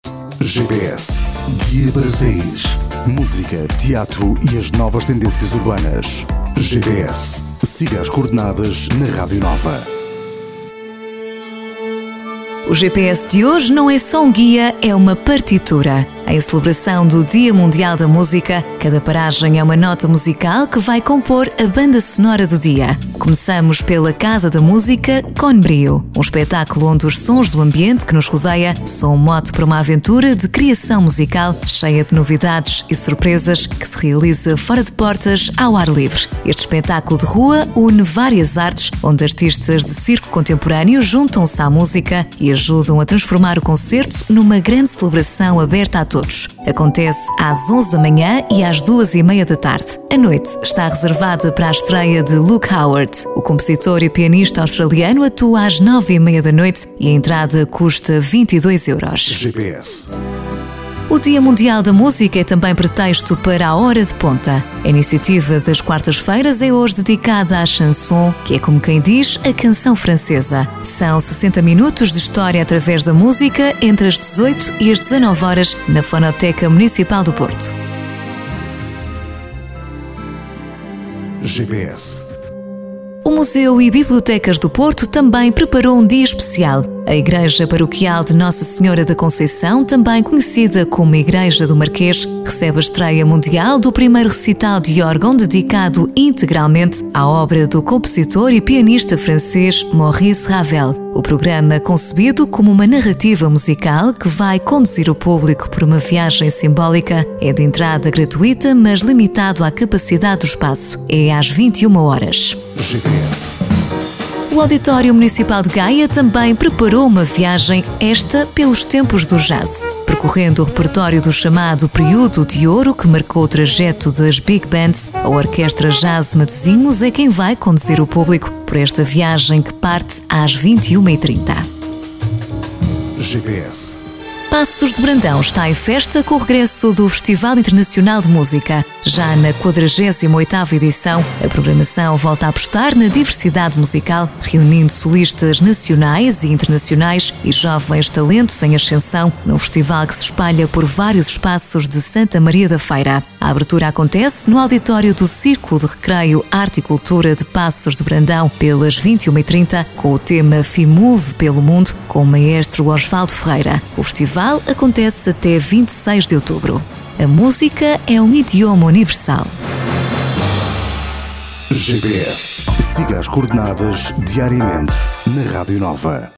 GPS, guia para saís. Música, teatro e as novas tendências urbanas. GPS, siga as coordenadas na Rádio Nova. O GPS de hoje não é só um guia, é uma partitura. Em celebração do Dia Mundial da Música, cada paragem é uma nota musical que vai compor a banda sonora do dia. Começamos pela Casa da Música com Brio, um espetáculo onde os sons do ambiente que nos rodeia são um mote para uma aventura de criação musical cheia de novidades e surpresas que se realiza fora de portas, ao ar livre. Este espetáculo de rua une várias artes, onde artistas de circo contemporâneo juntam-se à música e ajudam a transformar o concerto numa grande celebração aberta a todos. Acontece às 11 da manhã e às 2h30 da tarde. A noite está reservada para a estreia de Luke Howard. O compositor e pianista australiano atua às 9h30 da noite e a entrada custa 22 euros. GPS. O Dia Mundial da Música é também pretexto para a Hora de Ponta. A iniciativa das quartas-feiras é hoje dedicada à chanson, que é, como quem diz, a canção francesa. São 60 minutos de história através da música entre as 18 e as 19 horas na Fonoteca Municipal do Porto. GPS. O Museu e Bibliotecas do Porto também preparou um dia especial. A Igreja Paroquial de Nossa Senhora da Conceição, também conhecida como Igreja do Marquês, recebe a estreia mundial do primeiro recital de órgão dedicado integralmente à obra do compositor e pianista francês Maurice Ravel. O programa, concebido como uma narrativa musical que vai conduzir o público por uma viagem simbólica, é de entrada gratuita, mas limitado à capacidade do espaço. É às 21 horas. GPS. O Auditório Municipal de Gaia também preparou uma viagem, esta pelos tempos do jazz. Percorrendo o repertório do chamado período de ouro que marcou o trajeto das Big Bands, a Orquestra Jazz de Matosinhos é quem vai conduzir o público por esta viagem que parte às 21h30. GPS. Passos de Brandão está em festa com o regresso do Festival Internacional de Música. Já na 48ª edição, a programação volta a apostar na diversidade musical, reunindo solistas nacionais e internacionais e jovens talentos em ascensão, num festival que se espalha por vários espaços de Santa Maria da Feira. A abertura acontece no auditório do Círculo de Recreio, Arte e Cultura de Passos de Brandão, pelas 21h30, com o tema FIMUV pelo Mundo, com o maestro Osvaldo Ferreira. O festival acontece até 26 de outubro. A música é um idioma universal. GPS. Siga as coordenadas diariamente na Rádio Nova.